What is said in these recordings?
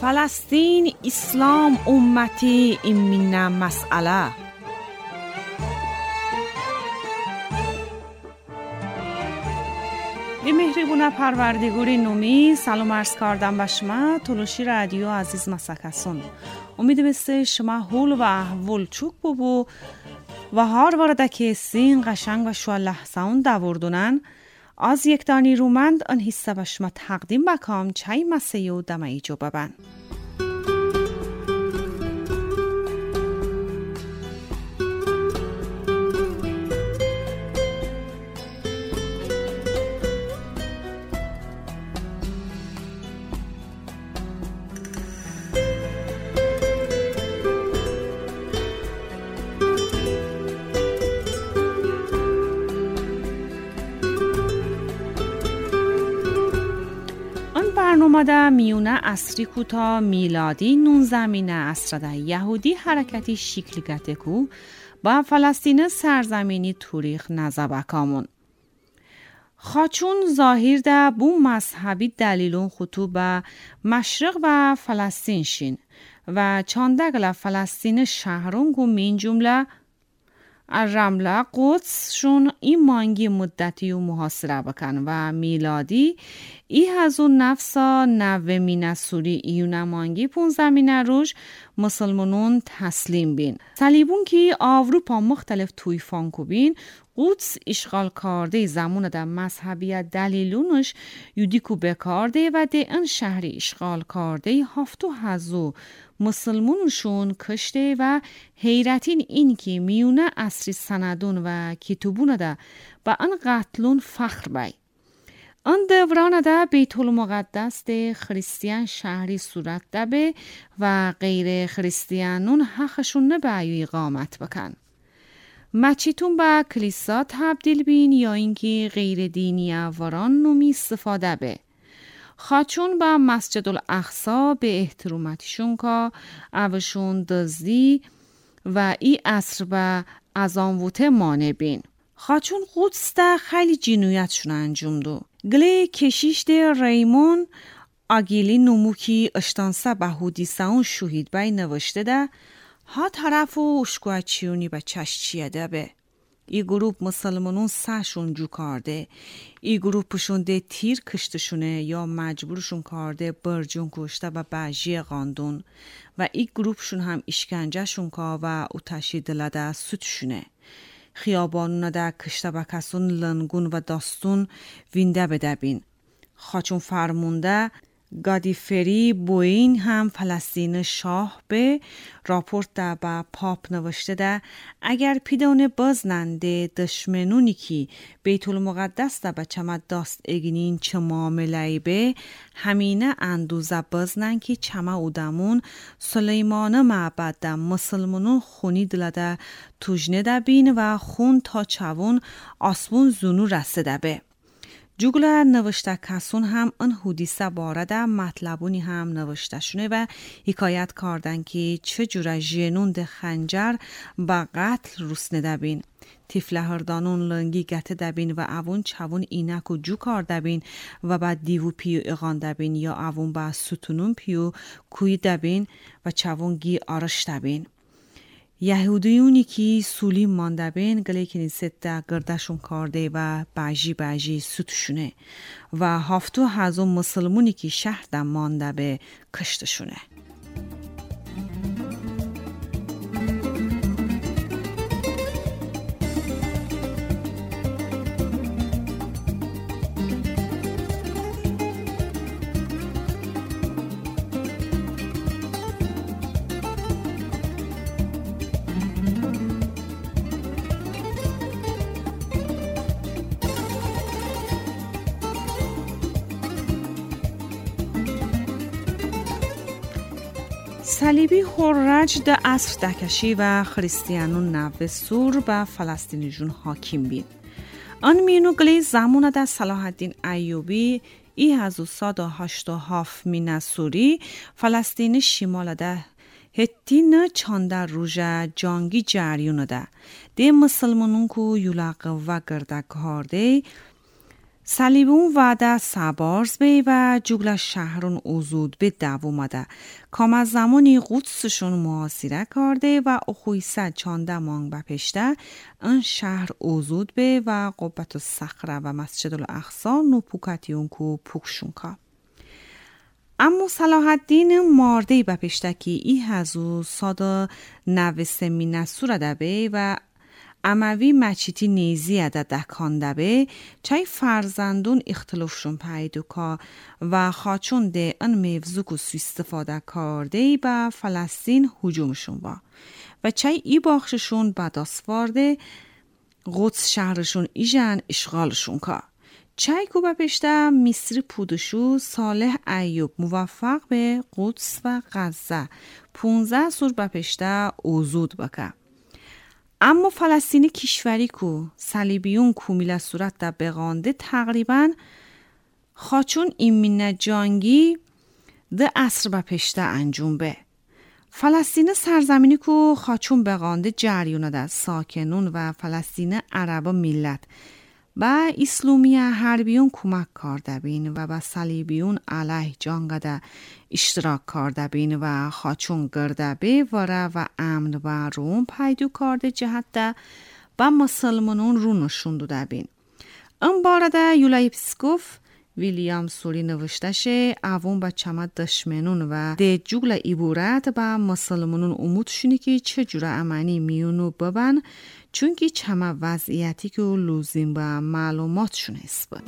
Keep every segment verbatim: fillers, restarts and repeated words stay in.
فلسطین اسلام امتی ایمین مسئله. دی مهربونه پروردگاری نومی سلام عرض کردم به شما تلوشی رادیو عزیز مسکسون. امید بسته شما حول و احوال چوک ببو و هر وارده که سین قشنگ و شو لحظان دوردونن از یک دانی رومند ان حصه به شما تقدیم بکام چای مسیح و دمه جو ببن. برنامه ده میونه عصری کوتا میلادی نونزمینه عصر ده یهودی حرکتی شکلگته کو با فلسطین سرزمینی توریخ نزبکامون. خاچون ظاهر ده بو مذهبی دلیلون خطو به مشرق و فلسطین شین و چاندگل فلسطین شهرون گو من جمله الرمله قدس شون این مانگی مدتی و محاصره بکن و میلادی ای هزون نفسا نوه مینه سوری ایونه مانگی پون زمینه روش مسلمانون تسلیم بین. صلیبون که آوروپا مختلف توی فانکو بین قدس اشغال کرده زمان ده مذهبیت دلیلونش یودیکو بکارده و ده این شهری اشغال کرده هفتو هزو مسلمونشون کشته و حیرتین این که میونه اصری سندون و کتبون ده با ان قتلون فخر بای. ان دوران ده بیت المقدس ده خریستیان شهری صورت ده به و غیر خریستیانون حقشون نبایو اقامت بکن. مچیتون با کلیسا تبدیل بین یا اینکه غیر دینی اوران نومی استفاده به. خاچون با مسجد الاقصی به احتراماتشون که اوشون دزدی و ای عصر با از آن ووته مانه بین. خاچون قدس ده خیلی جنویتشون انجام دو. گله کشیش ده ریمون آگیلی نموکی اشتانسه به حدیثه اون شهید بای نوشته ده ها طرف و اشکوچیونی به چشچیه ده به. ای گروپ مسلمانون سهشون جو کرده. ای گروپشون ده تیر کشتشونه یا مجبورشون کرده برجون کشته و بجی غاندون و ای گروپشون هم اشکنجهشون که و اوتشی دلده سوتشونه. خیابانون ده کشته و کسون لنگون و داستون وینده بده بین. خاچون فرمونده گادیفری بوین هم فلسطین شاه به راپورت ده با پاپ نوشته ده اگر پیدونه بازننده دشمنونی که بیت المقدس ده بچه ما داست اگنین چه معامله به همینه اندوزه بازنن که چما اودمون سلیمان معبد ده مسلمانون خونی دلده توجنه ده بین و خون تا چوون آسمون زونو رسده به. جوگلر نوشته کسون هم ان حدیثه بارده مطلبونی هم نوشته شونه و حکایت کردن که چجوره جنون ده خنجر با قتل روسنه دبین. تفله هردانون لنگی گته دبین و اوون چوون اینک و جو کار دبین و بعد دیو پیو اغان دبین یا اوون با ستونون پیو کوی دبین و چوون گی آرش دبین. یهودیونی که سولی مانده بین گلی کنیست ده گردشون کرده و بجی بجی سوتشونه و هفتو هزو مسلمونی که شهر ده مانده به کشتشونه. صلیبی خورج ده عصر دکشی و خریستیانون نوه سور به فلسطینی جون حاکم بید. آن مینو گلی زمان ده صلاح الدین ایوبی ای هزو ساد و هشت و هفت مینه سوری فلسطین شمال ده هتین چانده روژه جانگی جریون ده. ده مسلمانون کو یولاق و گرده کارده صلیبون وعده سبارز بی و جگل شهرون اوزود به دوومده کام از زمانی قدسشون محاصره کرده و اخویسه چانده مانگ بپشته این شهر اوزود به و قبت الصخره و مسجد الاقصی نپوکتیون کو پوکشون که. اما صلاح الدین مارده بپشته که ای هزو ساده نوسته می نسوره ده بی و اموی مچیتی نیزی اده دکانده به چای فرزندون اختلافشون پیدو که و خاچون ده ان موضوع سو استفاده کرده به فلسطین هجومشون با و چای ای باخششون بداسوارده قدس شهرشون ایجن اشغالشون که چای کو بپشته مصری پودشو صالح ایوب موفق به قدس و غزه پونزه سور بپشته اوزود بکه. اما فلسطینی کشوری کو صلیبیون کو میله صورت ده بغانده تقریبا خاچون ایمینه جانگی ده اصر بپشته انجام به. فلسطین سرزمینی کو خاچون بغانده جریونه ده ساکنون و فلسطین عرب ملت با اسلامی حربیون کمک کرده بین و با صلیبیون علیه جنگ ده اشتراک کرده بین و خاچون گرده بی وره و امن و روم پیدو کرده جهت ده با مسلمانون رو نشونده ده بین. این بارده یولای پسکوف ویلیام سوری نوشته شه اوون با چمد دشمنون و ده جگل ایبورت با مسلمانون امود شونی که چجوره امنی میونو ببن چون که چمه وضعیتی که لوزیم با معلومات شونه است بود.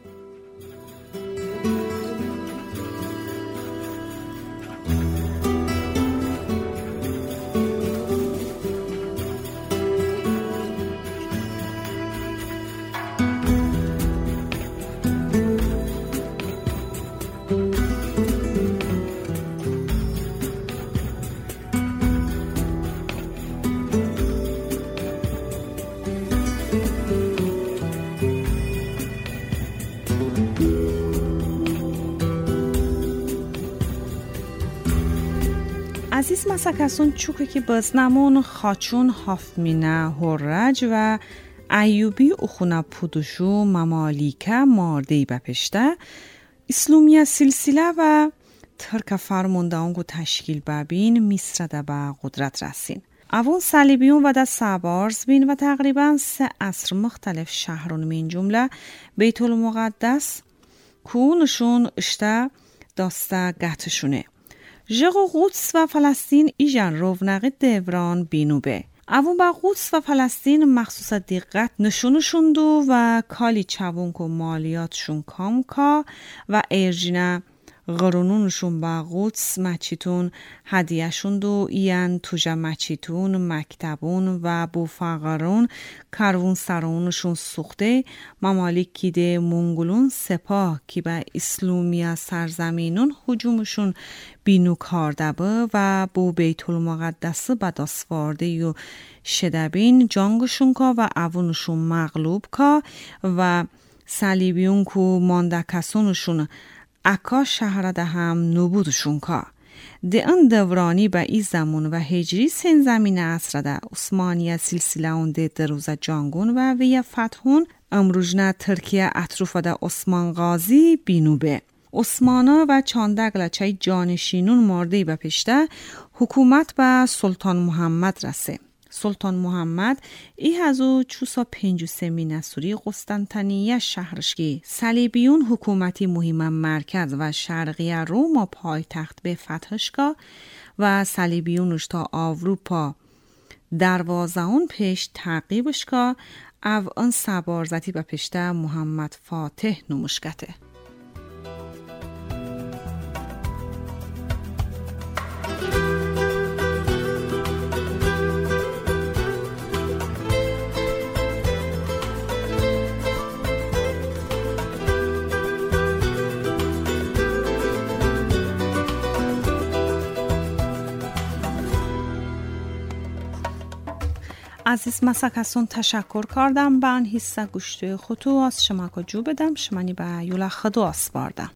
عزیز مسکسون چوکه که بزنمون خاچون هافمینه هرج و ایوبی اخونه پودشو ممالیکه ماردهی بپشته اسلومی سلسله و ترک فرمونده اونگو تشکیل ببین مصر ده به قدرت رسین. اوون صلیبیون و ده سبارز بین و تقریبا سه عصر مختلف شهرون من جمله بیت المقدس کونشون اشته داسته گتشونه. جغو قدس و فلسطین ایجان رونق دوران بینو به. اوون با قدس و فلسطین مخصوص دقت نشونشون دو و کالی چوون که مالیاتشون کام که و ارجینه غرونونشون با قدس مچیتون هدیهشون دو این توجه مچیتون مکتبون و بوفقرون کارون سرونشون سوخته ممالکی ده منگولون سپاه که به اسلومی سرزمینون هجومشون بینو کرده با و بو بیت المقدس بداسوارده یو شدبین جانگشون که و اوونشون مغلوب که و صلیبیون که مانده کسونشون اکا شهر ده هم نبودشون که ده ان دورانی با ای زمان و هجری سن زمین عصر ده عثمانیه سلسله اون ده دروز جانگون و وی فتحون امروجنه ترکیه اطروف ده عثمان غازی بینو به. عثمانا و چاندگل چای جانشینون ماردهی بپشته حکومت به سلطان محمد رسه. سلطان محمد ای هزو چوسا پنج و سمی نسوری قسطنطنیه شهرش که صلیبیون حکومتی مهم مرکز و شرقی روما پای تخت به فتحشگاه و صلیبیونش تا اروپا دروازه اون پیش تعقیبشگاه او ان سبارزتی به پشته محمد فاتح نمشکته. عزیز مسکسون تشکر کردم به این حصه گوشتوی خودو از شما که جو بدم شمانی به یولا خدو آسپاردم.